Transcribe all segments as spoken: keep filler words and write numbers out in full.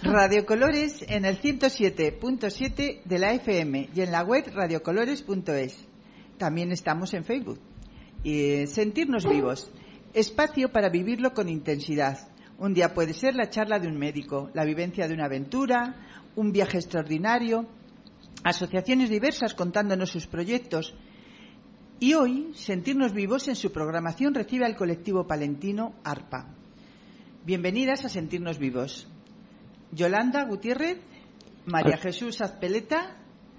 Radiocolores en el ciento siete punto siete de la F M y en la web radiocolores punto es. También estamos en Facebook. Y Sentirnos Vivos, espacio para vivirlo con intensidad. Un día puede ser la charla de un médico, la vivencia de una aventura, un viaje extraordinario, asociaciones diversas contándonos sus proyectos. Y hoy, Sentirnos Vivos en su programación recibe al colectivo palentino ARPA. Bienvenidas a Sentirnos Vivos. Yolanda Gutiérrez, María Jesús Azpeleta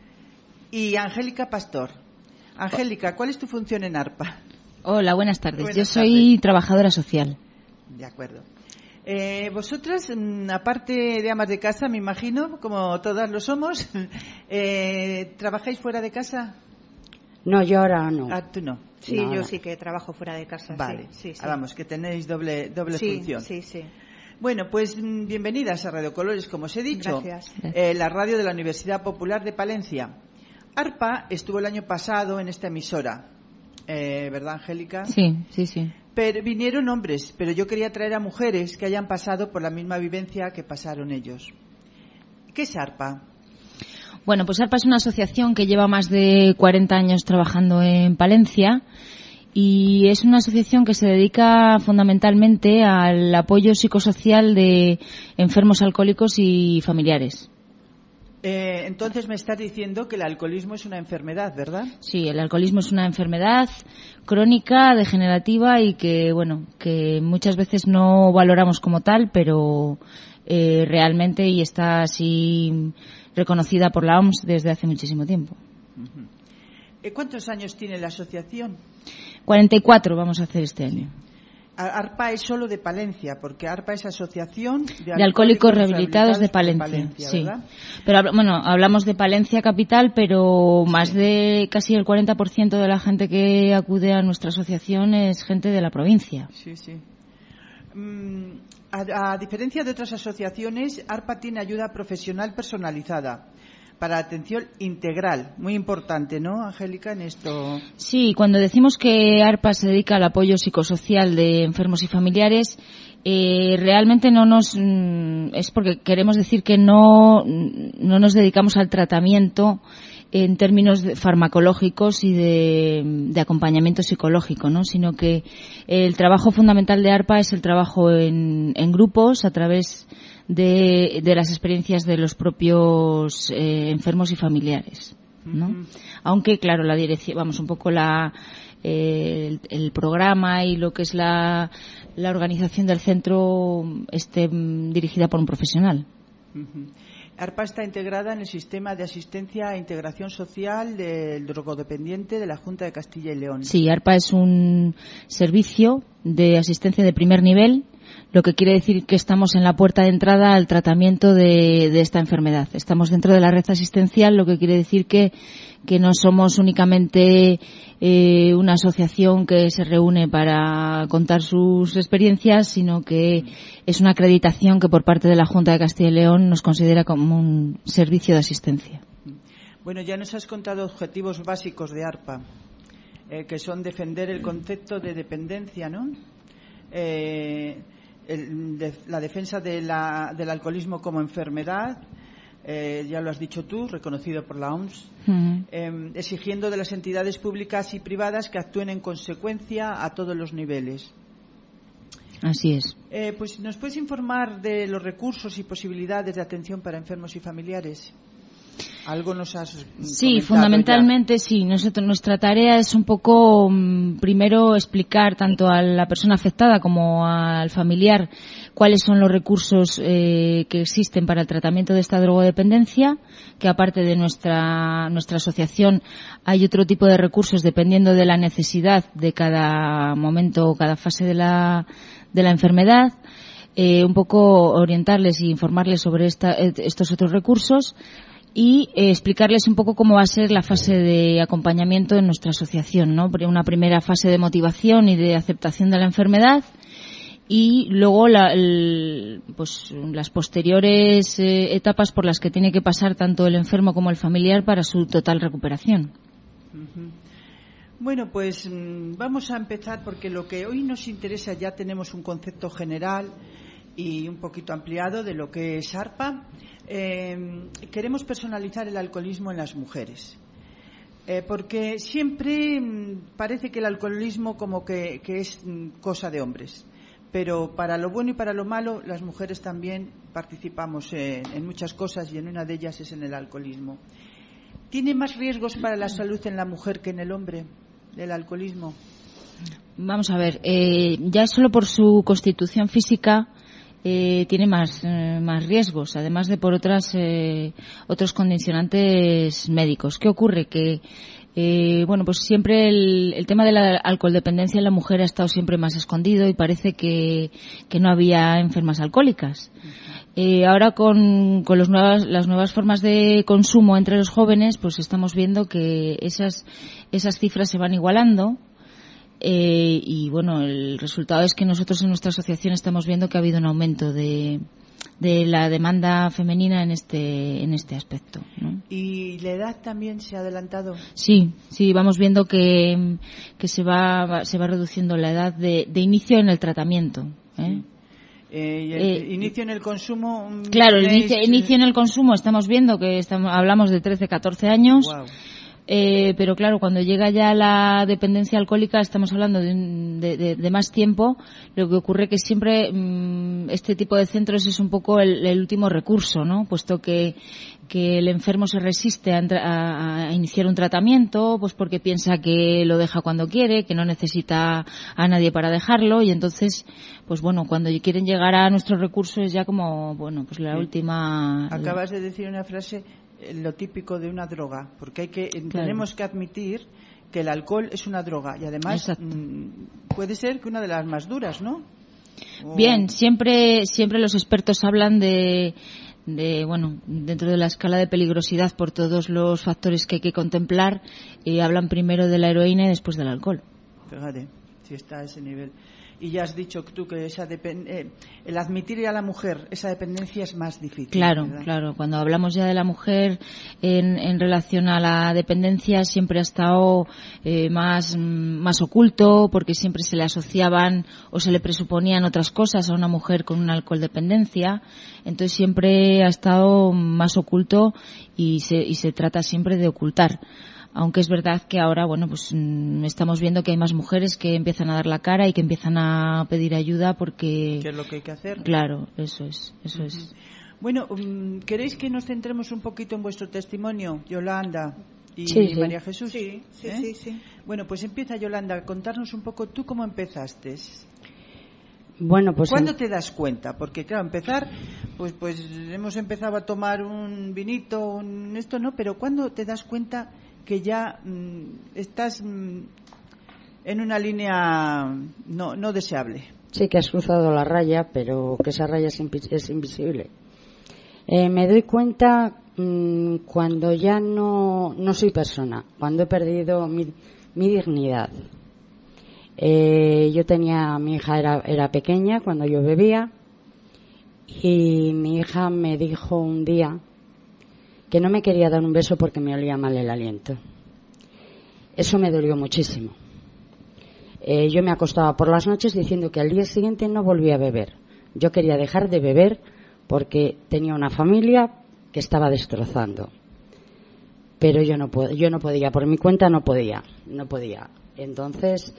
y Angélica Pastor. Angélica, ¿cuál es tu función en ARPA? Hola, buenas tardes. Buenas Yo soy tardes. trabajadora social. De acuerdo. Eh, vosotras, aparte de amas de casa, me imagino, como todas lo somos, eh, ¿trabajáis fuera de casa? No, yo ahora no. Ah, tú no. Sí, no, yo ahora. sí que trabajo fuera de casa. Vale. Sí, sí, sí. Ah, vamos, que tenéis doble, doble sí, función. Sí, sí. Bueno, pues bienvenidas a Radio Colores, como os he dicho. Gracias. Eh, la radio de la Universidad Popular de Palencia. ARPA estuvo el año pasado en esta emisora. Eh, ¿Verdad, Angélica? Sí, sí, sí. Pero vinieron hombres, pero yo quería traer a mujeres que hayan pasado por la misma vivencia que pasaron ellos. ¿Qué es ARPA? Bueno, pues ARPA es una asociación que lleva más de cuarenta años trabajando en Palencia y es una asociación que se dedica fundamentalmente al apoyo psicosocial de enfermos alcohólicos y familiares. Eh, entonces me estás diciendo que el alcoholismo es una enfermedad, ¿verdad? Sí, el alcoholismo es una enfermedad crónica, degenerativa y que, bueno, que muchas veces no valoramos como tal, pero eh, realmente y está así reconocida por la O M S desde hace muchísimo tiempo. Uh-huh. Eh, ¿Cuántos años tiene la asociación? cuarenta y cuatro vamos a hacer este año. ARPA es solo de Palencia, porque ARPA es Asociación de, de Alcohólicos Rehabilitados de Palencia, de Palencia, sí. ¿verdad? Pero bueno, hablamos de Palencia capital, pero más sí. de casi el cuarenta por ciento de la gente que acude a nuestra asociación es gente de la provincia. Sí, sí. Mm, a, a diferencia de otras asociaciones, ARPA tiene ayuda profesional personalizada para atención integral, muy importante, ¿no, Angélica, en esto? Sí, cuando decimos que ARPA se dedica al apoyo psicosocial de enfermos y familiares, eh, realmente no nos mm, es porque queremos decir que no no nos dedicamos al tratamiento en términos de farmacológicos y de, de acompañamiento psicológico, ¿no? Sino que el trabajo fundamental de ARPA es el trabajo en, en grupos a través de, de las experiencias de los propios eh, enfermos y familiares, ¿no? Uh-huh. Aunque, claro, la dirección, vamos, un poco la eh, el, el programa y lo que es la, la organización del centro esté dirigida por un profesional. Uh-huh. ARPA está integrada en el Sistema de Asistencia e Integración Social del Drogodependiente de la Junta de Castilla y León. Sí, ARPA es un servicio de asistencia de primer nivel, lo que quiere decir que estamos en la puerta de entrada al tratamiento de, de esta enfermedad. Estamos dentro de la red asistencial, lo que quiere decir que, que no somos únicamente eh, una asociación que se reúne para contar sus experiencias, sino que es una acreditación que por parte de la Junta de Castilla y León nos considera como un servicio de asistencia. Bueno, ya nos has contado objetivos básicos de ARPA, eh, que son defender el concepto de dependencia, ¿no? Eh, el, de, la defensa de la, del alcoholismo como enfermedad, eh, ya lo has dicho tú, reconocido por la O M S, uh-huh. eh, exigiendo de las entidades públicas y privadas que actúen en consecuencia a todos los niveles. Así es. Eh, pues, ¿nos puedes informar de los recursos y posibilidades de atención para enfermos y familiares? Algo nos has Sí, fundamentalmente ya. sí. Nosotros, nuestra tarea es un poco, mmm, primero, explicar tanto a la persona afectada como al familiar cuáles son los recursos eh, que existen para el tratamiento de esta drogodependencia, que aparte de nuestra nuestra asociación hay otro tipo de recursos dependiendo de la necesidad de cada momento o cada fase de la de la enfermedad. Eh, un poco orientarles y informarles sobre esta, estos otros recursos. Y eh, explicarles un poco cómo va a ser la fase de acompañamiento en nuestra asociación, ¿no? Una primera fase de motivación y de aceptación de la enfermedad y luego la, el, pues, las posteriores eh, etapas por las que tiene que pasar tanto el enfermo como el familiar para su total recuperación. Uh-huh. Bueno, pues vamos a empezar porque lo que hoy nos interesa ya tenemos un concepto general y un poquito ampliado de lo que es ARPA. Eh, queremos personalizar el alcoholismo en las mujeres. Eh, porque siempre mmm, parece que el alcoholismo como que, que es mmm, cosa de hombres. Pero para lo bueno y para lo malo, las mujeres también participamos en, en muchas cosas y en una de ellas es en el alcoholismo. ¿Tiene más riesgos para la salud en la mujer que en el hombre, el alcoholismo? Vamos a ver, eh, ya solo por su constitución física eh, tiene más, eh, más riesgos, además de por otras eh, otros condicionantes médicos. ¿Qué ocurre? Que Eh, bueno, pues siempre el, el tema de la alcoholdependencia en la mujer ha estado siempre más escondido y parece que, que no había enfermas alcohólicas. Eh, ahora con, con los nuevas, las nuevas formas de consumo entre los jóvenes, pues estamos viendo que esas, esas cifras se van igualando. Eh, y bueno, el resultado es que nosotros en nuestra asociación estamos viendo que ha habido un aumento de, de la demanda femenina en este en este aspecto, ¿no? ¿Y la edad también se ha adelantado? Sí, sí, vamos viendo que, que se va se va reduciendo la edad de, de inicio en el tratamiento, ¿eh? Eh, y el eh, inicio en el consumo. Claro, el inicio, inicio en el consumo estamos viendo que estamos, hablamos de trece, catorce años. Wow. Eh, pero claro, cuando llega ya la dependencia alcohólica estamos hablando de, de, de, de más tiempo. Lo que ocurre que siempre mmm, este tipo de centros es un poco el, el último recurso, ¿no? Puesto que, que el enfermo se resiste a, a, a iniciar un tratamiento, pues porque piensa que lo deja cuando quiere, que no necesita a nadie para dejarlo, y entonces, pues bueno, cuando quieren llegar a nuestros recursos es ya como, bueno, pues la sí. última. Acabas de decir una frase, lo típico de una droga, porque hay que claro. tenemos que admitir que el alcohol es una droga y además mmm, puede ser que una de las más duras, ¿no? O... Bien, siempre siempre los expertos hablan de de bueno, dentro de la escala de peligrosidad por todos los factores que hay que contemplar, y hablan primero de la heroína y después del alcohol. Fíjate, si está a ese nivel. Y ya has dicho tú que esa depend- eh, el admitir a la mujer esa dependencia es más difícil. Claro, ¿verdad? claro. Cuando hablamos ya de la mujer en, en relación a la dependencia siempre ha estado eh, más, más oculto, porque siempre se le asociaban o se le presuponían otras cosas a una mujer con una alcohol dependencia. Entonces siempre ha estado más oculto y se, y se trata siempre de ocultar. Aunque es verdad que ahora, bueno, pues mmm, estamos viendo que hay más mujeres que empiezan a dar la cara y que empiezan a pedir ayuda porque... ¿Qué es lo que hay que hacer? Claro, eso es, eso uh-huh. es. Bueno, um, ¿queréis que nos centremos un poquito en vuestro testimonio, Yolanda y sí, sí. María Jesús? Sí, sí, ¿Eh? sí, sí. Bueno, pues empieza, Yolanda, a contarnos un poco tú cómo empezaste. Bueno, pues ¿Cuándo en... te das cuenta? Porque claro, empezar, pues pues hemos empezado a tomar un vinito, un esto, ¿no? Pero ¿cuándo te das cuenta que ya mmm, estás mmm, en una línea no, no deseable? Sí, que has cruzado la raya, pero que esa raya es, invi- es invisible. Eh, me doy cuenta mmm, cuando ya no, no soy persona, cuando he perdido mi, mi dignidad. Eh, yo tenía, mi hija era, era pequeña cuando yo bebía, y mi hija me dijo un día que no me quería dar un beso porque me olía mal el aliento. Eso me dolió muchísimo. Eh, yo me acostaba por las noches diciendo que al día siguiente no volvía a beber. Yo quería dejar de beber porque tenía una familia que estaba destrozando. Pero yo no, yo no podía, por mi cuenta no podía, no podía. Entonces,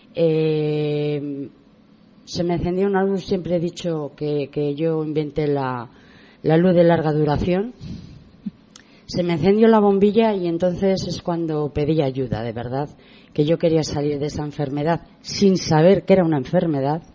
eh, se me encendió una luz. Siempre he dicho que, que yo inventé la, la luz de larga duración. Se me encendió la bombilla y entonces es cuando pedí ayuda, de verdad, que yo quería salir de esa enfermedad sin saber que era una enfermedad,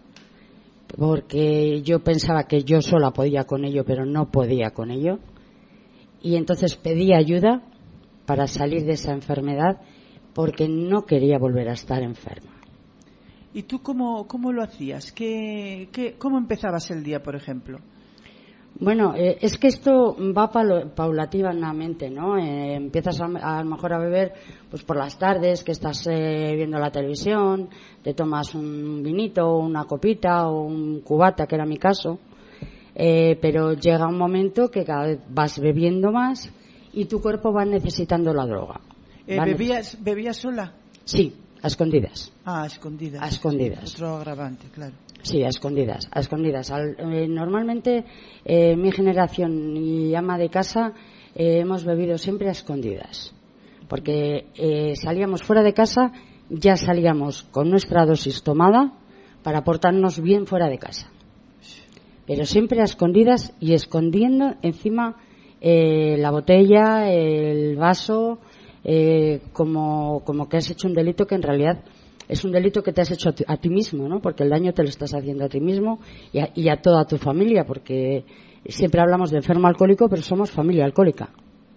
porque yo pensaba que yo sola podía con ello, pero no podía con ello. Y entonces pedí ayuda para salir de esa enfermedad porque no quería volver a estar enferma. ¿Y tú cómo, cómo lo hacías? ¿Qué, qué, ¿Cómo empezabas el día, por ejemplo? Bueno, eh, es que esto va palo, paulativamente, ¿no? Eh, empiezas a, a lo mejor a beber pues por las tardes, que estás eh, viendo la televisión, te tomas un vinito, una copita o un cubata, que era mi caso, eh, pero llega un momento que cada vez vas bebiendo más y tu cuerpo va necesitando la droga. Eh, ¿bebías, ¿Bebías sola? Sí, a escondidas. Ah, a escondidas. A escondidas. Otro agravante, claro. Sí, a escondidas, a escondidas. Al, eh, normalmente eh, mi generación y ama de casa eh, hemos bebido siempre a escondidas, porque eh, salíamos fuera de casa, ya salíamos con nuestra dosis tomada para portarnos bien fuera de casa, pero siempre a escondidas y escondiendo encima eh, la botella, el vaso, eh, como, como que has hecho un delito que en realidad es un delito que te has hecho a ti, a ti mismo, ¿no? Porque el daño te lo estás haciendo a ti mismo y a, y a toda tu familia, porque siempre hablamos de enfermo alcohólico, pero somos familia alcohólica.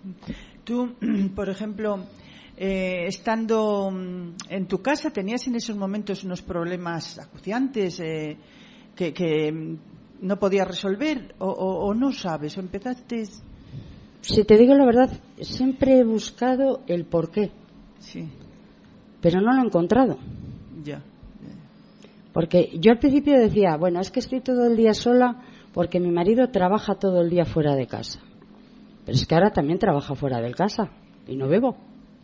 Tú, por ejemplo, eh, estando en tu casa, ¿tenías en esos momentos unos problemas acuciantes eh, que, que no podías resolver o, o, o no sabes? ¿O empezaste...? Si te digo la verdad, siempre he buscado el porqué. Sí. Pero no lo he encontrado. Ya. Porque yo al principio decía, bueno, es que estoy todo el día sola porque mi marido trabaja todo el día fuera de casa. Pero es que ahora también trabaja fuera de casa y no bebo.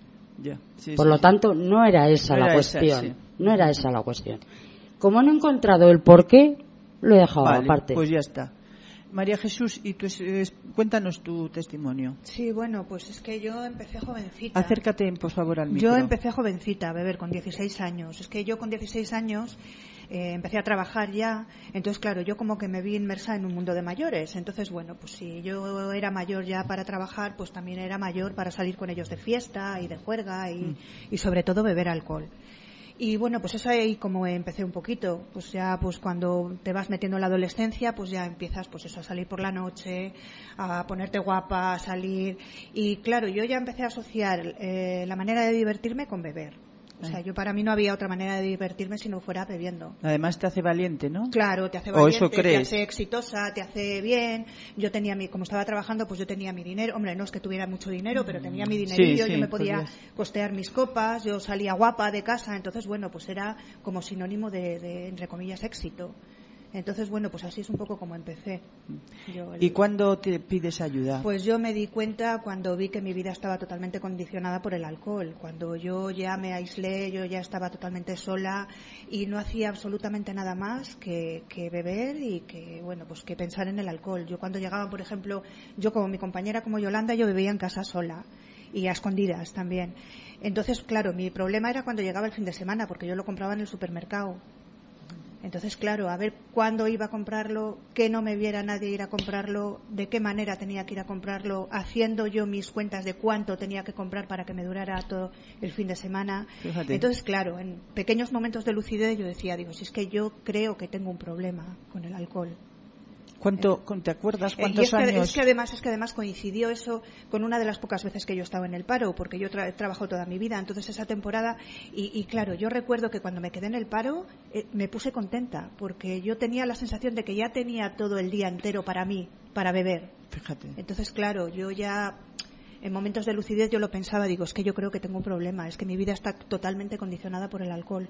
Ya. Sí, Por sí, lo sí. tanto, no era esa no la era cuestión. Esa, sí. No era esa la cuestión. Como no he encontrado el porqué, lo he dejado Vale, aparte. Pues ya está. María Jesús, y tú, eh, cuéntanos tu testimonio. Sí, bueno, pues es que yo empecé jovencita. Acércate, por favor, al micro. Yo empecé jovencita a beber con dieciséis años. Es que yo con dieciséis años eh, empecé a trabajar ya. Entonces, claro, yo como que me vi inmersa en un mundo de mayores. Entonces, bueno, pues si yo era mayor ya para trabajar, pues también era mayor para salir con ellos de fiesta y de juerga y, mm. y sobre todo beber alcohol. Y bueno, pues eso ahí como empecé un poquito, pues ya pues cuando te vas metiendo en la adolescencia, pues ya empiezas pues eso a salir por la noche, a ponerte guapa, a salir. Y claro, yo ya empecé a asociar eh, la manera de divertirme con beber. O sea, yo para mí no había otra manera de divertirme si no fuera bebiendo. Además te hace valiente, ¿no? Claro, te hace valiente, ¿O eso crees? te hace exitosa, te hace bien. Yo tenía mi, como estaba trabajando, pues yo tenía mi dinero. Hombre, no es que tuviera mucho dinero, pero tenía mi dinerillo, sí, sí, yo me podía podías. costear mis copas, yo salía guapa de casa, entonces bueno, pues era como sinónimo de, de entre comillas, éxito. Entonces, bueno, pues así es un poco como empecé. Yo el... ¿Y cuándo te pides ayuda? Pues yo me di cuenta cuando vi que mi vida estaba totalmente condicionada por el alcohol. Cuando yo ya me aislé, yo ya estaba totalmente sola y no hacía absolutamente nada más que, que beber y que, bueno, pues que pensar en el alcohol. Yo cuando llegaba, por ejemplo, yo como mi compañera, como Yolanda, yo bebía en casa sola y a escondidas también. Entonces, claro, mi problema era cuando llegaba el fin de semana, porque yo lo compraba en el supermercado. Entonces, claro, a ver cuándo iba a comprarlo, que no me viera nadie ir a comprarlo, de qué manera tenía que ir a comprarlo, haciendo yo mis cuentas de cuánto tenía que comprar para que me durara todo el fin de semana. Fíjate. Entonces, claro, en pequeños momentos de lucidez yo decía, digo, si es que yo creo que tengo un problema con el alcohol. ¿Cuánto, ¿Te acuerdas cuántos y es que, años? Es que además es que además coincidió eso con una de las pocas veces que yo estaba en el paro, porque yo tra- he trabajado toda mi vida, entonces esa temporada, y, y claro, yo recuerdo que cuando me quedé en el paro eh, me puse contenta, porque yo tenía la sensación de que ya tenía todo el día entero para mí, para beber. Fíjate. Entonces, claro, yo ya en momentos de lucidez yo lo pensaba, digo, es que yo creo que tengo un problema, es que mi vida está totalmente condicionada por el alcohol.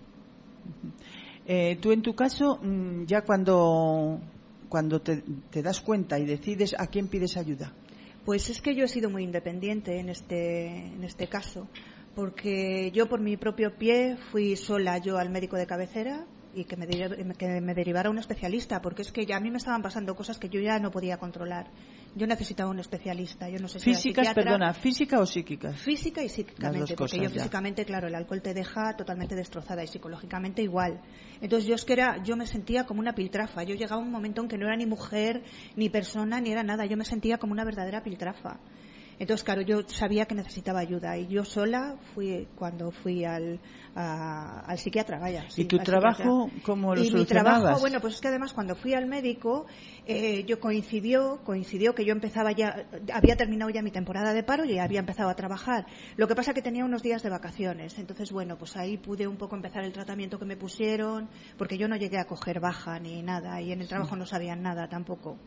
Eh, tú en tu caso, ya cuando... cuando te, te das cuenta y decides a quién pides ayuda? Pues es que yo he sido muy independiente en este, en este caso, porque yo por mi propio pie fui sola yo al médico de cabecera y que me, que me derivara a un especialista, porque es que ya a mí me estaban pasando cosas que yo ya no podía controlar. Yo necesitaba un especialista. Yo no sé si ¿Físicas, perdona, física o psíquicas? Física y psíquicamente, porque yo ya. físicamente, claro, el alcohol te deja totalmente destrozada y psicológicamente igual. Entonces yo es que era, yo me sentía como una piltrafa. Yo llegaba a un momento en que no era ni mujer, ni persona, ni era nada. Yo me sentía como una verdadera piltrafa. Entonces, claro, yo sabía que necesitaba ayuda y yo sola fui cuando fui al, a, al psiquiatra, vaya. Sí, ¿Y tu trabajo cómo lo y solucionabas? Mi trabajo, bueno, pues es que además cuando fui al médico, eh, yo coincidió, coincidió que yo empezaba ya, había terminado ya mi temporada de paro y había empezado a trabajar. Lo que pasa que tenía unos días de vacaciones, entonces, bueno, pues ahí pude un poco empezar el tratamiento que me pusieron, porque yo no llegué a coger baja ni nada y en el trabajo sí. No sabían nada tampoco.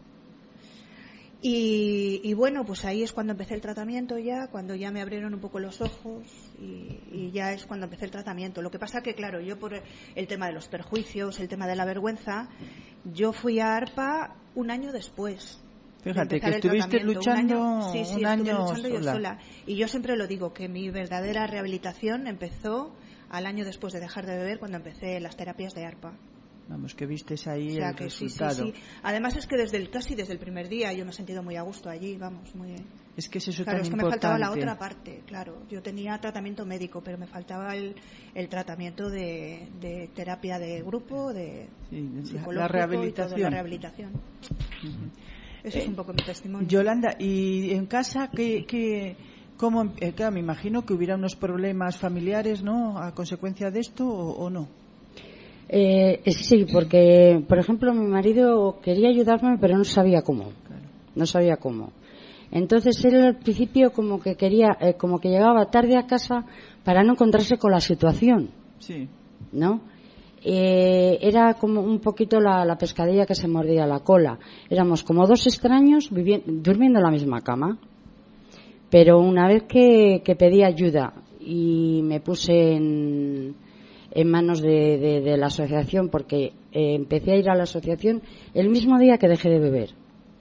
Y, y bueno, pues ahí es cuando empecé el tratamiento ya, cuando ya me abrieron un poco los ojos y, y ya es cuando empecé el tratamiento. Lo que pasa que, claro, yo por el tema de los perjuicios, el tema de la vergüenza, yo fui a ARPA un año después. Fíjate, que estuviste luchando un año, sí, sí, un año luchando sola. yo sola. Y yo siempre lo digo, que mi verdadera rehabilitación empezó al año después de dejar de beber, cuando empecé las terapias de ARPA. Vamos, que vistes ahí o sea, el que resultado. Sí, sí, sí. Además es que desde el, casi desde el primer día yo me he sentido muy a gusto allí, vamos, muy... Es que es eso claro, tan es que importante. me faltaba la otra parte, claro. Yo tenía tratamiento médico, pero me faltaba el, el tratamiento de, de terapia de grupo, de sí, psicológico la rehabilitación. y todo, la rehabilitación. Uh-huh. Eso eh, es un poco mi testimonio. Yolanda, ¿y en casa qué...? qué ¿Cómo, eh, claro, me imagino que hubiera unos problemas familiares, ¿no?, a consecuencia de esto, o, o no? Eh, sí, porque, por ejemplo, mi marido quería ayudarme, pero no sabía cómo. Claro. No sabía cómo. Entonces él al principio como que quería, eh, como que llegaba tarde a casa para no encontrarse con la situación. Sí. ¿No? Eh, era como un poquito la, la pescadilla que se mordía la cola. Éramos como dos extraños viviendo, durmiendo en la misma cama. Pero una vez que, que pedí ayuda y me puse en, en manos de, de, de la asociación, porque eh, empecé a ir a la asociación el mismo día que dejé de beber.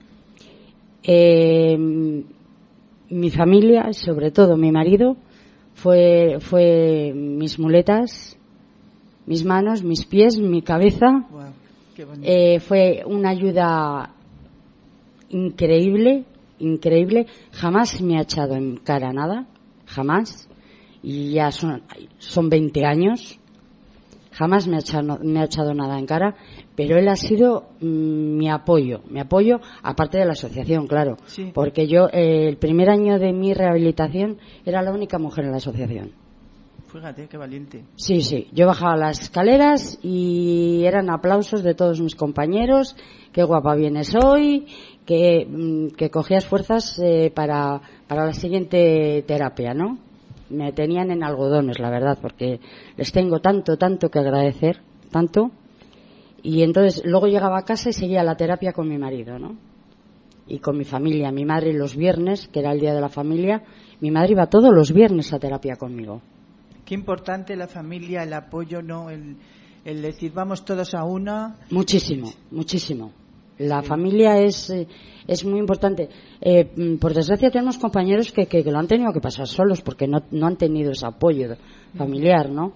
Eh, mi familia, sobre todo mi marido, fue, fue mis muletas, mis manos, mis pies, mi cabeza. Wow, qué bonito. Eh, fue una ayuda increíble. Increíble, jamás me ha echado en cara nada, jamás, y ya son, son veinte años, jamás me ha, echado, me ha echado nada en cara, pero él ha sido mmm, mi apoyo, mi apoyo, aparte de la asociación, claro, sí. Porque yo, eh, el primer año de mi rehabilitación, era la única mujer en la asociación. Fíjate, qué valiente. Sí, sí, yo bajaba las escaleras y eran aplausos de todos mis compañeros, qué guapa vienes hoy, que, que cogías fuerzas eh, para, para la siguiente terapia, ¿no? Me tenían en algodones, la verdad, porque les tengo tanto, tanto que agradecer, tanto. Y entonces luego llegaba a casa y seguía la terapia con mi marido, ¿no? Y con mi familia. Mi madre los viernes, que era el día de la familia, mi madre iba todos los viernes a terapia conmigo. Qué importante la familia, el apoyo, ¿no? El, el decir, vamos todos a una. Muchísimo, muchísimo. La sí. familia es es muy importante. Eh, por desgracia tenemos compañeros que, que, que lo han tenido que pasar solos porque no, no han tenido ese apoyo familiar, ¿no?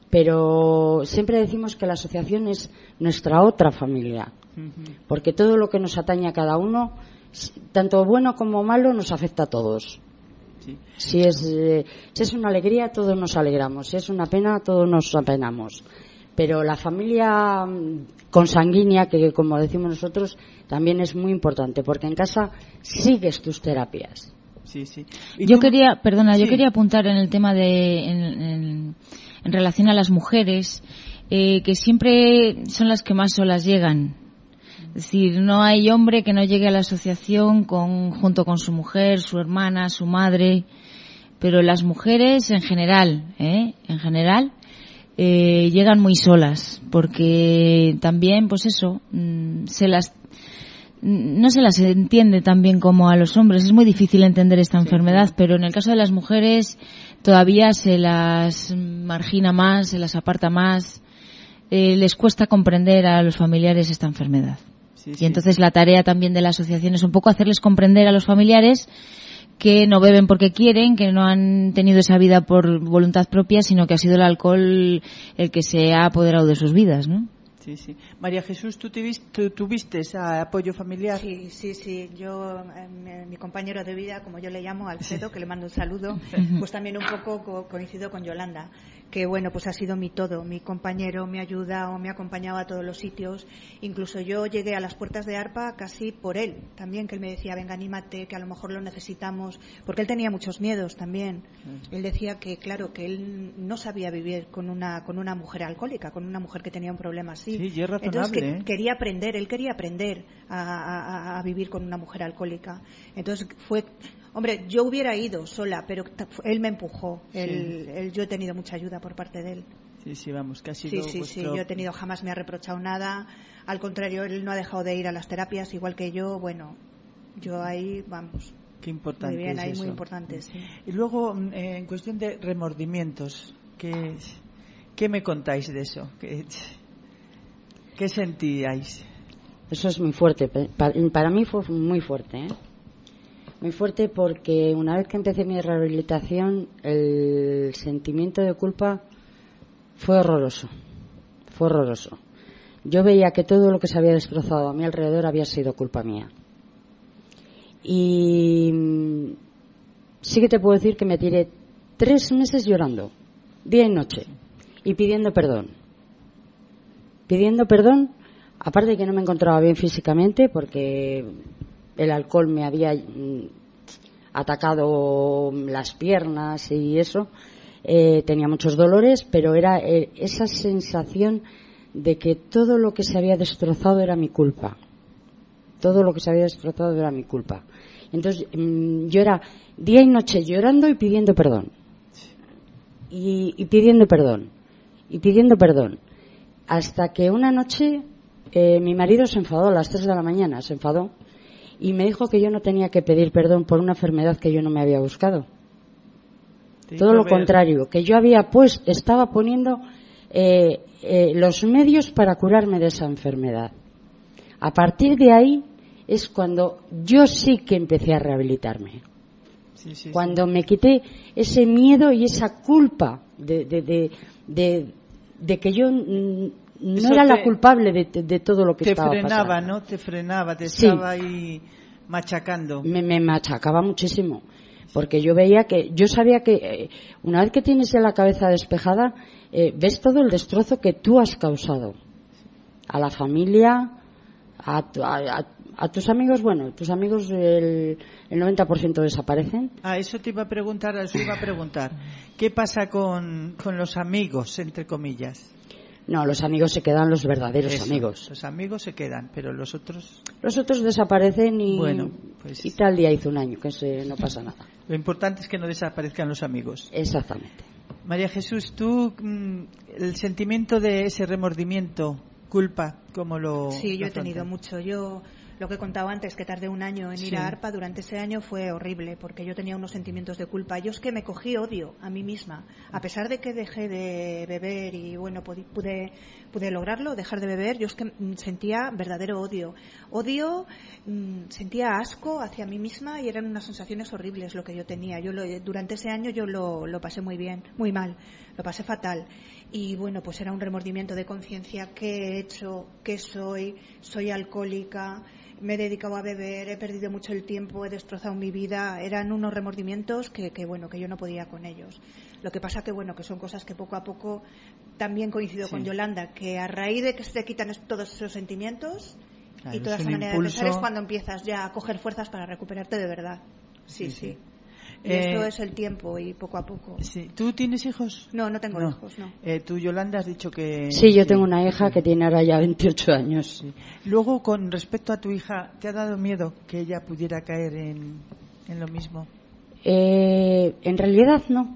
Pero siempre decimos que la asociación es nuestra otra familia. Porque todo lo que nos atañe a cada uno, tanto bueno como malo, nos afecta a todos. Sí. Si es eh, si es una alegría, todos nos alegramos. Si es una pena, todos nos apenamos. Pero la familia consanguínea, que como decimos nosotros, también es muy importante, porque en casa sigues tus terapias. Sí, sí. Yo tú? quería, perdona, sí. yo quería apuntar en el tema de, en, en, en relación a las mujeres, eh, que siempre son las que más solas llegan. Es decir, no hay hombre que no llegue a la asociación con, junto con su mujer, su hermana, su madre, pero las mujeres en general, ¿eh? en general, eh, llegan muy solas, porque también, pues eso, se las, no se las entiende tan bien como a los hombres. Es muy difícil entender esta sí, enfermedad, sí. pero en el caso de las mujeres todavía se las margina más, se las aparta más, eh, les cuesta comprender a los familiares esta enfermedad. Sí, sí. Y entonces la tarea también de la asociación es un poco hacerles comprender a los familiares que no beben porque quieren, que no han tenido esa vida por voluntad propia, sino que ha sido el alcohol el que se ha apoderado de sus vidas, ¿no? Sí, sí. María Jesús, ¿tú tuviste, tuviste ese apoyo familiar? Sí, sí, sí. Yo, eh, mi compañero de vida, como yo le llamo, Alfredo, que le mando un saludo, pues también un poco co- coincido con Yolanda, que bueno, pues ha sido mi todo, mi compañero, me ha ayudado, me ha acompañado a todos los sitios. Incluso yo llegué a las puertas de ARPA casi por él, también, que él me decía, venga, anímate, que a lo mejor lo necesitamos, porque él tenía muchos miedos también. Él decía que, claro, que él no sabía vivir con una, con una mujer alcohólica, con una mujer que tenía un problema así. Sí, y es razonable, Entonces que, ¿eh? quería aprender, él quería aprender a, a, a vivir con una mujer alcohólica. Entonces fue, hombre, yo hubiera ido sola, pero él me empujó. Sí. Él, él, yo he tenido mucha ayuda por parte de él. Sí, sí, vamos, que ha sido Sí, sí, vuestro... sí, yo he tenido, jamás me ha reprochado nada. Al contrario, él no ha dejado de ir a las terapias, igual que yo. Bueno, yo ahí, vamos. Qué importante muy bien, es ahí eso. Muy importante, sí. Y luego, eh, en cuestión de remordimientos, ¿qué, qué me contáis de eso? ¿Qué, qué sentíais? Eso es muy fuerte. Para, para mí fue muy fuerte, ¿eh? Muy fuerte porque una vez que empecé mi rehabilitación, el sentimiento de culpa fue horroroso. Fue horroroso. yo veía que todo lo que se había destrozado a mi alrededor había sido culpa mía. Y sí que te puedo decir que me tiré tres meses llorando, día y noche, y pidiendo perdón. Pidiendo perdón, aparte de que no me encontraba bien físicamente, porque el alcohol me había atacado las piernas y eso, eh, tenía muchos dolores, pero era eh, esa sensación de que todo lo que se había destrozado era mi culpa. Todo lo que se había destrozado era mi culpa. Entonces mmm, yo era día y noche llorando y pidiendo perdón. Y, y pidiendo perdón. Y pidiendo perdón. Hasta que una noche eh, mi marido se enfadó a las tres de la mañana, se enfadó. Y me dijo que yo no tenía que pedir perdón por una enfermedad que yo no me había buscado. Todo lo contrario, que yo había pues, estaba poniendo eh, eh, los medios para curarme de esa enfermedad. A partir de ahí es cuando yo sí que empecé a rehabilitarme. Sí, sí, cuando sí. me quité ese miedo y esa culpa de, de, de, de, de que yo n- no Eso era te, la culpable de, de, de todo lo que estaba pasando. Te frenaba, ¿no? Te frenaba, te sí. estaba ahí machacando. Me, me machacaba muchísimo. Porque yo veía que, yo sabía que eh, una vez que tienes ya la cabeza despejada, eh, ves todo el destrozo que tú has causado. A la familia, a, a, a, a tus amigos, bueno, tus amigos el, el noventa por ciento desaparecen. Ah, eso te iba a preguntar, eso iba a preguntar. ¿Qué pasa con, con los amigos, entre comillas? No, los amigos se quedan, los verdaderos Eso, amigos. Los amigos se quedan, pero los otros... Los otros desaparecen y, bueno, pues... y tal día hizo un año, que se, no pasa nada. Lo importante es que no desaparezcan los amigos. Exactamente. María Jesús, tú, el sentimiento de ese remordimiento, culpa, ¿cómo lo Sí, yo he afrontas? tenido mucho. Yo... Lo que he contado antes, que tardé un año en ir sí. a ARPA, durante ese año fue horrible, porque yo tenía unos sentimientos de culpa. Yo es que me cogí odio a mí misma. A pesar de que dejé de beber y, bueno, pude, pude, pude lograrlo, dejar de beber, yo es que sentía verdadero odio. Odio, mmm, sentía asco hacia mí misma y eran unas sensaciones horribles lo que yo tenía. Yo lo, durante ese año yo lo, lo pasé muy bien, muy mal, lo pasé fatal. Y, bueno, pues era un remordimiento de conciencia. ¿Qué he hecho? ¿Qué soy? Soy alcohólica. Me he dedicado a beber, he perdido mucho el tiempo, he destrozado mi vida. Eran unos remordimientos que, que bueno, que yo no podía con ellos. Lo que pasa que, bueno, que son cosas que poco a poco también coincido sí. con Yolanda, que a raíz de que se te quitan todos esos sentimientos claro, y toda esa manera impulso... de pensar es cuando empiezas ya a coger fuerzas para recuperarte de verdad. Sí, sí. sí. Y eh, esto es el tiempo y poco a poco. Sí. ¿Tú tienes hijos? No, no tengo no. hijos, no. Eh, tú, Yolanda, has dicho que... Sí, yo sí. tengo una hija que tiene ahora ya veintiocho años. Sí. Luego, con respecto a tu hija, ¿te ha dado miedo que ella pudiera caer en, en lo mismo? Eh, en realidad no.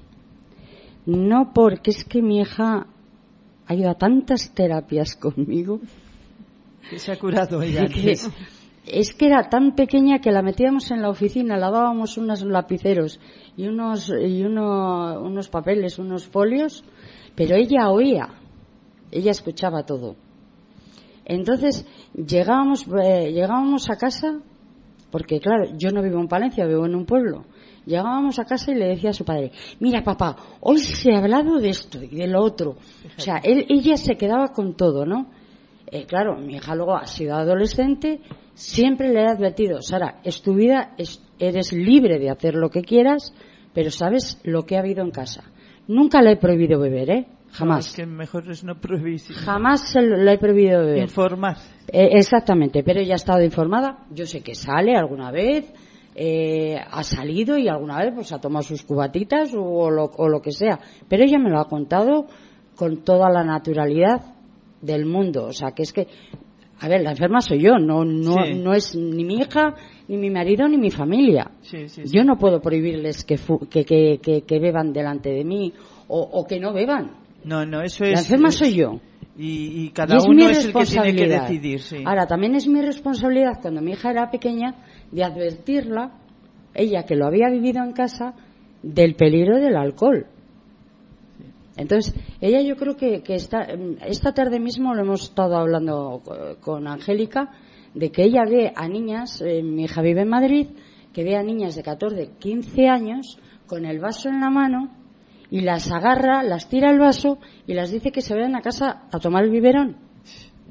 No, porque es que mi hija ha ido a tantas terapias conmigo. Que se ha curado ella. Que, es que era tan pequeña que la metíamos en la oficina, la dábamos unos lapiceros y unos y uno, unos papeles, unos folios, pero ella oía, ella escuchaba todo. Entonces llegábamos eh, llegábamos a casa, porque claro, yo no vivo en Palencia, vivo en un pueblo. Llegábamos a casa y le decía a su padre: mira, papá, hoy se ha hablado de esto y de lo otro. O sea, él, ella se quedaba con todo, ¿no? Eh, claro, mi hija luego ha sido adolescente, siempre le he advertido: Sara, es tu vida, es, eres libre de hacer lo que quieras, pero sabes lo que ha habido en casa. Nunca le he prohibido beber, ¿eh? Jamás. No, es que mejor es no prohibir. Jamás se lo, le he prohibido beber. Informar. Eh, exactamente, pero ella ha estado informada. Yo sé que sale alguna vez, eh, ha salido y alguna vez pues ha tomado sus cubatitas o, o, lo, o lo que sea, pero ella me lo ha contado con toda la naturalidad del mundo. O sea, que es que, a ver, la enferma soy yo, no no sí. no es ni mi hija, ni mi marido, ni mi familia. Sí, sí, sí. Yo no puedo prohibirles que, fu- que, que, que, que beban delante de mí o, o que no beban. No, no, eso es... La enferma es, soy yo. Y, y cada y es uno es el que tiene que decidir, sí. Ahora, también es mi responsabilidad, cuando mi hija era pequeña, de advertirla, ella que lo había vivido en casa, del peligro del alcohol. Entonces, ella yo creo que, que esta, esta tarde mismo lo hemos estado hablando con Angélica, de que ella ve a niñas, eh, mi hija vive en Madrid, que ve a niñas de catorce, quince años con el vaso en la mano y las agarra, las tira al vaso y las dice que se vayan a casa a tomar el biberón.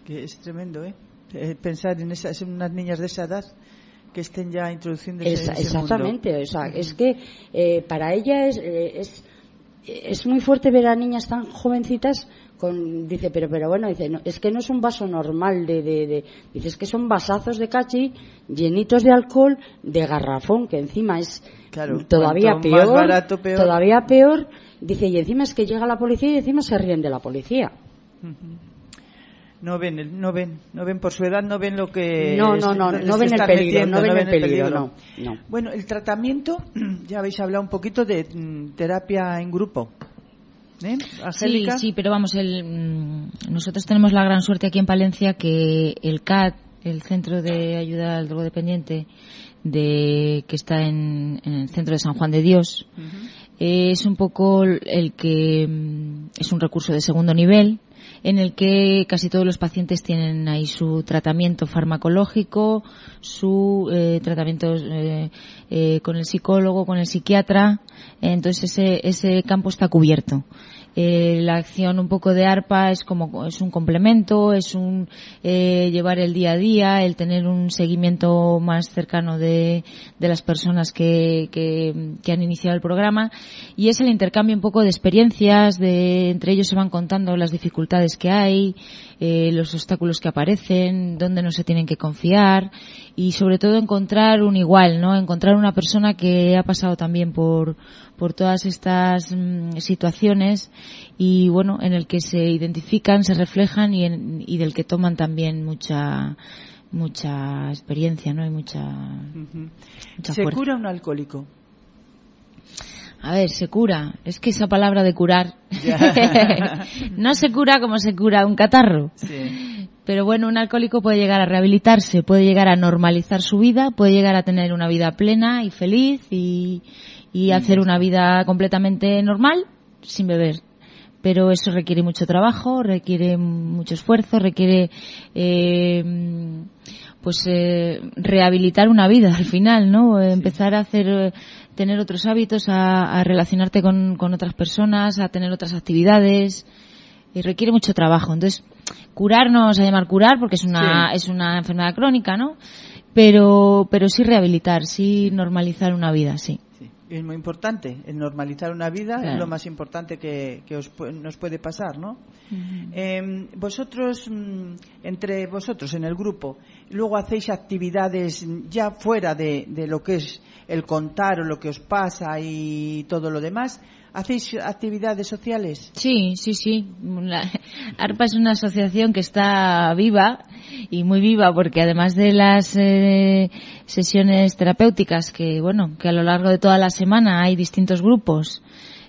Que es tremendo, ¿eh? eh pensar en esas, en unas niñas de esa edad que estén ya introduciendo ese, es, ese exactamente, mundo. O sea, es que eh, para ella es, eh, es es muy fuerte ver a niñas tan jovencitas con, dice, pero pero bueno, dice, no, es que no es un vaso normal de, de, de dice, es que son vasazos de cachi llenitos de alcohol de garrafón, que encima es claro, todavía peor, más barato, peor, todavía peor, dice, y encima es que llega la policía y encima se ríen de la policía. Uh-huh. No ven, no ven, no ven por su edad, no ven lo que no, no, no, no ven el peligro, no ven el peligro, no, no. Bueno, el tratamiento, ya habéis hablado un poquito de mm, terapia en grupo. ¿Eh? Angélica. Sí, sí, pero vamos, el, mm, nosotros tenemos la gran suerte aquí en Palencia que el C A D, el Centro de Ayuda al Drogodependiente, de, que está en, en el centro de San Juan de Dios, uh-huh. eh, es un poco el que mm, es un recurso de segundo nivel, en el que casi todos los pacientes tienen ahí su tratamiento farmacológico, su eh, tratamiento eh, eh, con el psicólogo, con el psiquiatra. Entonces ese, ese campo está cubierto. Eh, la acción un poco de ARPA es como es un complemento, es un eh, llevar el día a día, el tener un seguimiento más cercano de, de las personas que, que, que han iniciado el programa, y es el intercambio un poco de experiencias, de entre ellos se van contando las dificultades que hay, eh, los obstáculos que aparecen, dónde no se tienen que confiar, y sobre todo encontrar un igual, ¿no? Encontrar una persona que ha pasado también por por todas estas mm, situaciones, y bueno, en el que se identifican, se reflejan y, en, y del que toman también mucha mucha experiencia, ¿no? Y mucha, uh-huh. mucha ¿Se fuerza. cura un alcohólico? A ver, se cura. Es que esa palabra de curar no se cura como se cura un catarro. Sí. Pero bueno, un alcohólico puede llegar a rehabilitarse, puede llegar a normalizar su vida, puede llegar a tener una vida plena y feliz y, y hacer una vida completamente normal sin beber. Pero eso requiere mucho trabajo, requiere mucho esfuerzo, requiere eh, pues eh, rehabilitar una vida al final, ¿no? Sí. Empezar a hacer, tener otros hábitos, a, a relacionarte con, con otras personas, a tener otras actividades. Y requiere mucho trabajo. Entonces, curar no vamos a llamar curar porque es una sí. es una enfermedad crónica, ¿no? Pero pero sí rehabilitar, sí normalizar una vida, sí. sí. Es muy importante, el normalizar una vida claro. es lo más importante que, que os, nos puede pasar, ¿no? Uh-huh. Eh, vosotros, entre vosotros en el grupo, luego hacéis actividades ya fuera de, de lo que es el contar o lo que os pasa y todo lo demás. ¿Hacéis actividades sociales? Sí, sí, sí. La ARPA es una asociación que está viva y muy viva porque además de las eh, sesiones terapéuticas que, bueno, que a lo largo de toda la semana hay distintos grupos.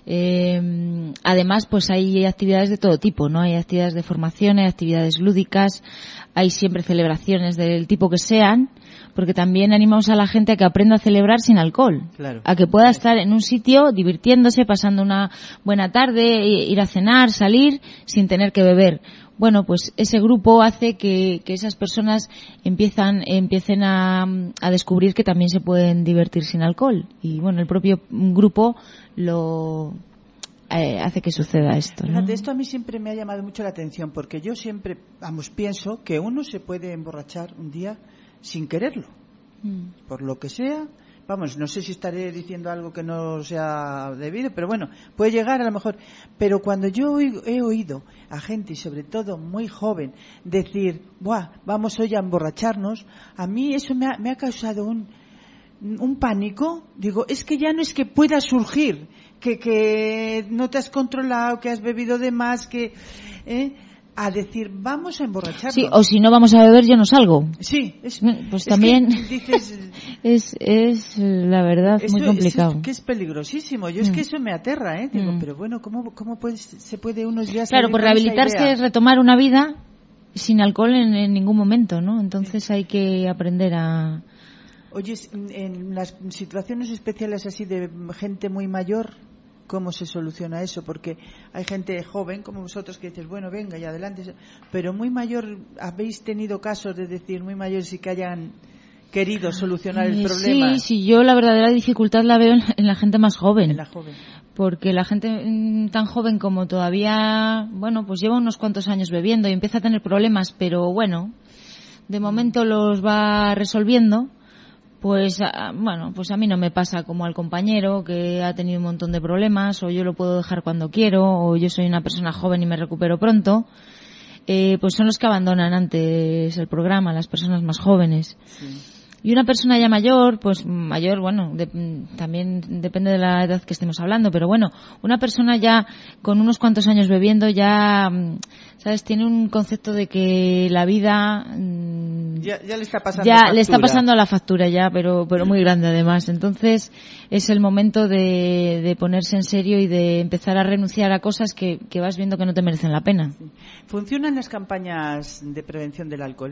Eh, además, pues hay actividades de todo tipo, ¿no? Hay actividades de formación, hay actividades lúdicas, hay siempre celebraciones del tipo que sean, porque también animamos a la gente a que aprenda a celebrar sin alcohol, claro. a que pueda estar en un sitio divirtiéndose, pasando una buena tarde, ir a cenar, salir, sin tener que beber. Bueno, pues ese grupo hace que, que esas personas empiezan, empiecen a, a descubrir que también se pueden divertir sin alcohol. Y bueno, el propio grupo lo eh, hace que suceda esto, ¿no? Fíjate, esto a mí siempre me ha llamado mucho la atención porque yo siempre, vamos, pienso que uno se puede emborrachar un día sin quererlo, mm. por lo que sea. Vamos, no sé si estaré diciendo algo que no sea debido, pero bueno, puede llegar a lo mejor. Pero cuando yo he oído a gente, y sobre todo muy joven, decir, ¡buah, vamos hoy a emborracharnos!, a mí eso me ha, me ha causado un, un pánico. Digo, es que ya no es que pueda surgir, que, que no te has controlado, que has bebido de más, que... ¿eh? A decir, vamos a emborracharnos. Sí, o si no vamos a beber, yo no salgo. Sí, es, pues es también dices, es, es la verdad eso, muy complicado. Es que es peligrosísimo. Yo mm. es que eso me aterra, ¿eh? Digo, mm. pero bueno, ¿cómo, cómo puede, se puede uno ya Claro, pues rehabilitarse es retomar una vida sin alcohol en, en ningún momento, ¿no? Entonces sí. hay que aprender a... Oye, en las situaciones especiales así de gente muy mayor, ¿cómo se soluciona eso? Porque hay gente joven como vosotros que dices, bueno, venga y adelante, pero muy mayor, ¿habéis tenido casos de decir muy mayores y que hayan querido solucionar el eh, problema? Sí, sí, yo la verdadera dificultad la veo en la, en la gente más joven. En la joven. porque la gente mm, tan joven como todavía, bueno, pues lleva unos cuantos años bebiendo y empieza a tener problemas, pero bueno, de momento los va resolviendo. Pues a, bueno, pues a mí no me pasa como al compañero que ha tenido un montón de problemas, o yo lo puedo dejar cuando quiero, o yo soy una persona joven y me recupero pronto. Eh, pues son los que abandonan antes el programa, las personas más jóvenes. Sí. Y una persona ya mayor, pues mayor, bueno, de, también depende de la edad que estemos hablando, pero bueno, una persona ya con unos cuantos años bebiendo ya, ¿sabes? Tiene un concepto de que la vida ya, ya le está pasando ya factura. le está pasando la factura ya, pero pero muy grande además. Entonces es el momento de, de ponerse en serio y de empezar a renunciar a cosas que, que vas viendo que no te merecen la pena. ¿Funcionan las campañas de prevención del alcohol?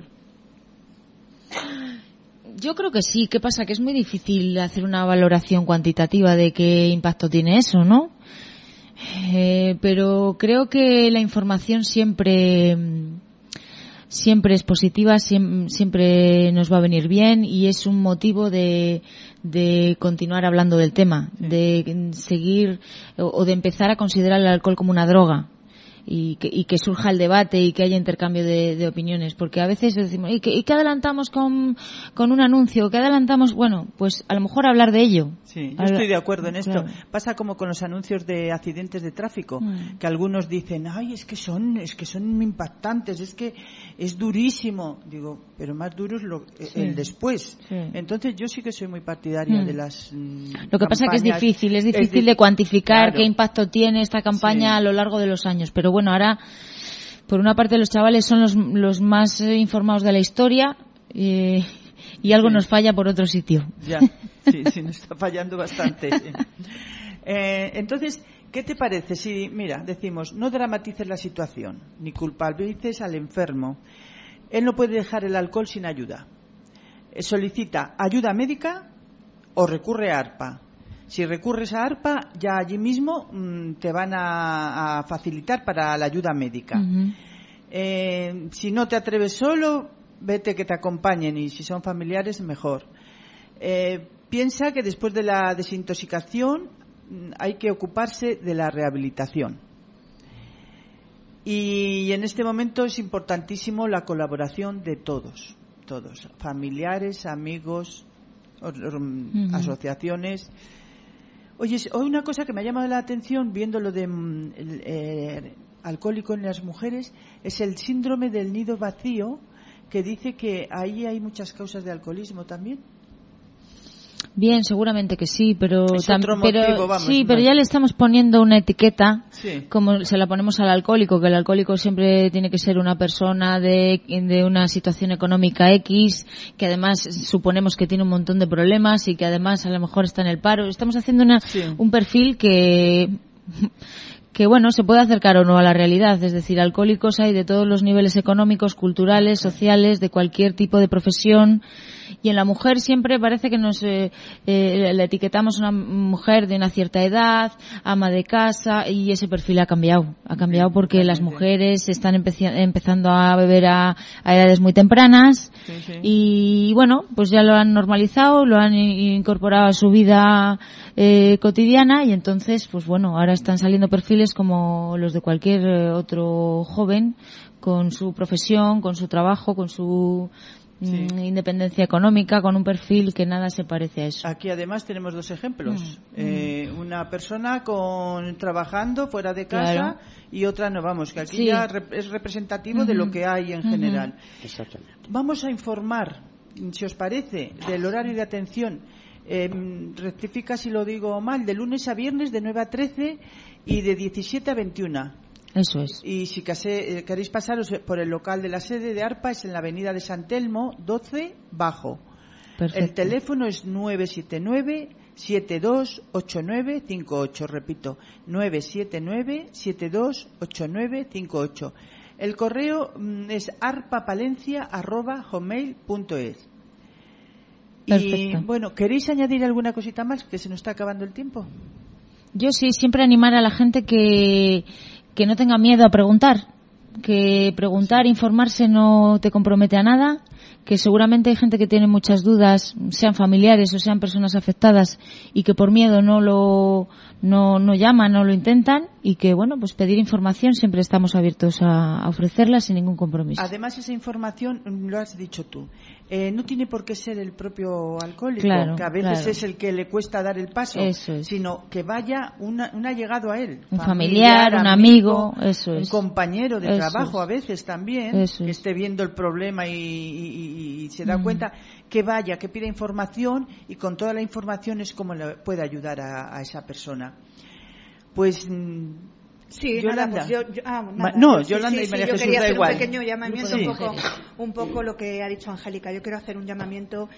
Yo creo que sí. ¿Qué pasa? Que es muy difícil hacer una valoración cuantitativa de qué impacto tiene eso, ¿no? Eh, pero creo que la información siempre siempre es positiva, siempre, siempre nos va a venir bien y es un motivo de, de continuar hablando del tema, sí. de seguir o, o de empezar a considerar el alcohol como una droga. Y que, y que surja el debate y que haya intercambio de, de opiniones, porque a veces decimos, ¿y qué, y qué adelantamos con, con un anuncio? ¿Qué adelantamos? Bueno, pues a lo mejor hablar de ello. Sí, yo estoy de acuerdo en esto. Claro. Pasa como con los anuncios de accidentes de tráfico, mm. que algunos dicen, ay, es que son, es que son impactantes, es que es durísimo. Digo, pero más duro es lo, sí. el después. Sí. Entonces yo sí que soy muy partidaria mm. de las mm, Lo que campañas. pasa es que es difícil, es difícil es di- de cuantificar claro. qué impacto tiene esta campaña sí. a lo largo de los años, pero bueno, ahora, por una parte, los chavales son los, los más eh, informados de la historia eh, y algo sí. nos falla por otro sitio. Ya, sí, sí, nos está fallando bastante. eh, entonces, ¿qué te parece si, mira, decimos, no dramatices la situación, ni culpabilices al enfermo? Él no puede dejar el alcohol sin ayuda. Eh, solicita ayuda médica o recurre a ARPA. Si recurres a ARPA, ya allí mismo mmm, te van a, a facilitar para la ayuda médica. Uh-huh. Eh, si no te atreves solo, vete que te acompañen y si son familiares, mejor. Eh, piensa que después de la desintoxicación hay que ocuparse de la rehabilitación. Y en este momento es importantísimo la colaboración de todos, todos, familiares, amigos, uh-huh. asociaciones. Oye, hoy una cosa que me ha llamado la atención viendo lo de eh, alcohólico en las mujeres es el síndrome del nido vacío, que dice que ahí hay muchas causas de alcoholismo también. Bien, seguramente que sí, pero es otro tam- motivo, pero vamos, sí, no. pero ya le estamos poniendo una etiqueta, sí. como se la ponemos al alcohólico, que el alcohólico siempre tiene que ser una persona de, de una situación económica X, que además suponemos que tiene un montón de problemas y que además a lo mejor está en el paro. Estamos haciendo una, sí. un perfil que que bueno, se puede acercar o no a la realidad, es decir, alcohólicos hay de todos los niveles económicos, culturales, sociales, de cualquier tipo de profesión, y en la mujer siempre parece que nos eh, eh, le etiquetamos una mujer de una cierta edad, ama de casa, y ese perfil ha cambiado, ha cambiado porque las mujeres están empeci- empezando a beber a, a edades muy tempranas, sí, sí. y bueno, pues ya lo han normalizado, lo han incorporado a su vida eh, cotidiana, y entonces, pues bueno, ahora están saliendo perfiles como los de cualquier otro joven, con su profesión, con su trabajo, con su sí. mm, independencia económica, con un perfil que nada se parece a eso. Aquí además tenemos dos ejemplos. Mm. Eh, una persona con trabajando fuera de casa, claro. y otra no, vamos, que aquí sí. ya rep- es representativo mm-hmm. de lo que hay en mm-hmm. general. Exactamente. Vamos a informar, si os parece, del horario de atención. Eh, rectifica si lo digo mal, de lunes a viernes de nueve a trece y de diecisiete a veintiuna. Eso es. Y si case, eh, queréis pasaros por el local de la sede de ARPA, es en la avenida de San Telmo, doce, Bajo. Perfecto. El teléfono es nueve siete nueve, siete dos ocho nueve cinco ocho. Repito, nueve siete nueve, siete dos ocho nueve cinco ocho. El correo mm, es arpapalencia arroba hotmail punto es. Y bueno, ¿queréis añadir alguna cosita más? Que se nos está acabando el tiempo. Yo sí, siempre animar a la gente que, que no tenga miedo a preguntar, que preguntar, informarse no te compromete a nada, que seguramente hay gente que tiene muchas dudas, sean familiares o sean personas afectadas, y que por miedo no lo no, no llaman, no lo intentan, y que, bueno, pues pedir información siempre estamos abiertos a, a ofrecerla sin ningún compromiso. Además, esa información, lo has dicho tú, eh, no tiene por qué ser el propio alcohólico, claro, que a veces claro. es el que le cuesta dar el paso, Eso es. sino que vaya una, un allegado a él. Un familiar, un amigo, eso es. Un compañero de Eso trabajo es. a veces también, Eso que es. esté viendo el problema y, y- y se da Mm. cuenta, que vaya, que pida información, y con toda la información es como le puede ayudar a, a esa persona. Pues... mm, Sí, Yolanda. nada, pues yo, yo- ah, Ma- nada, no, yo sí, Yolanda sí, y sí, María yo Jesús, quería da hacer igual. un pequeño llamamiento, Sí. un, poco, un poco lo que ha dicho Angélica. Yo quiero hacer un llamamiento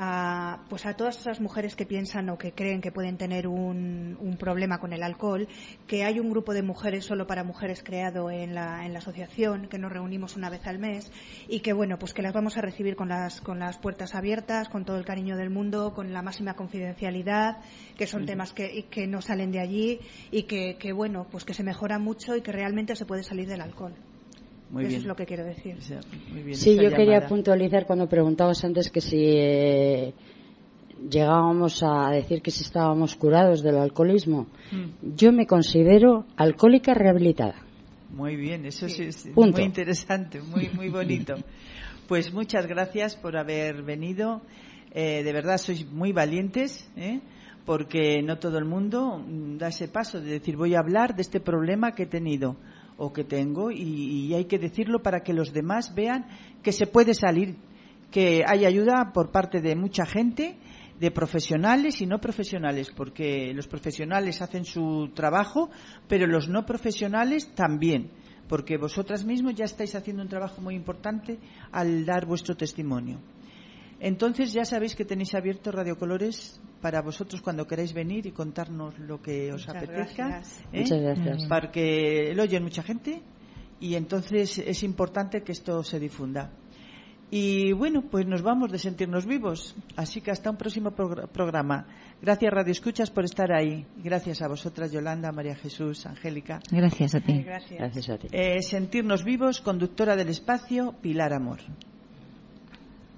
a, pues a todas esas mujeres que piensan o que creen que pueden tener un, un problema con el alcohol, que hay un grupo de mujeres solo para mujeres creado en la, en la asociación, que nos reunimos una vez al mes, y que, bueno, pues que las vamos a recibir con las, con las puertas abiertas, con todo el cariño del mundo, con la máxima confidencialidad, que son temas que, que no salen de allí, y que, que, bueno, pues que se mejora mucho y que realmente se puede salir del alcohol. Muy Eso bien. es lo que quiero decir. O sea, muy bien, Sí, esa yo quería llamada. puntualizar cuando preguntabas antes que si eh, llegábamos a decir que si estábamos curados del alcoholismo. Mm. Yo me considero alcohólica rehabilitada. Muy bien, eso Sí. es, es Punto. muy interesante, muy muy bonito. Pues muchas gracias por haber venido. Eh, de verdad sois muy valientes, ¿eh? Porque no todo el mundo mm, da ese paso de decir voy a hablar de este problema que he tenido o que tengo, y, y hay que decirlo para que los demás vean que se puede salir, que hay ayuda por parte de mucha gente, de profesionales y no profesionales, porque los profesionales hacen su trabajo, pero los no profesionales también, porque vosotras mismos ya estáis haciendo un trabajo muy importante al dar vuestro testimonio. Entonces ya sabéis que tenéis abierto Radio Colores para vosotros cuando queráis venir y contarnos lo que os Muchas apetezca, gracias. ¿eh? Muchas gracias. Porque lo oyen mucha gente, y entonces es importante que esto se difunda. Y bueno, pues nos vamos de sentirnos vivos. Así que hasta un próximo progr- programa. Gracias, Radio Escuchas, por estar ahí. Gracias a vosotras, Yolanda, María Jesús, Angélica. Gracias a ti. Ay, gracias. Gracias a ti. Eh, sentirnos vivos, conductora del espacio, Pilar Amor.